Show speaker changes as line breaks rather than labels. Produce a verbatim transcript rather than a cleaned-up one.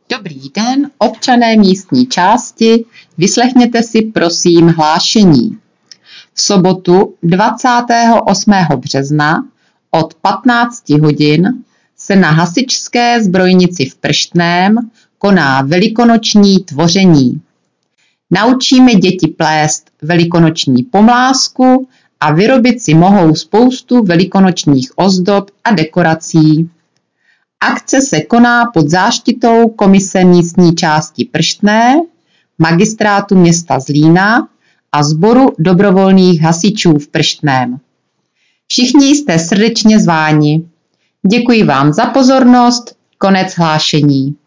Dobrý den, občané místní části, vyslechněte si prosím hlášení. V sobotu dvacátého osmého března od patnácti hodin se na hasičské zbrojnici v Prštném koná velikonoční tvoření. Naučíme děti plést velikonoční pomlázku a vyrobit si mohou spoustu velikonočních ozdob a dekorací. Akce se koná pod záštitou Komise místní části Prštné, Magistrátu města Zlína a Sboru dobrovolných hasičů v Prštném. Všichni jste srdečně zváni. Děkuji vám za pozornost, konec hlášení.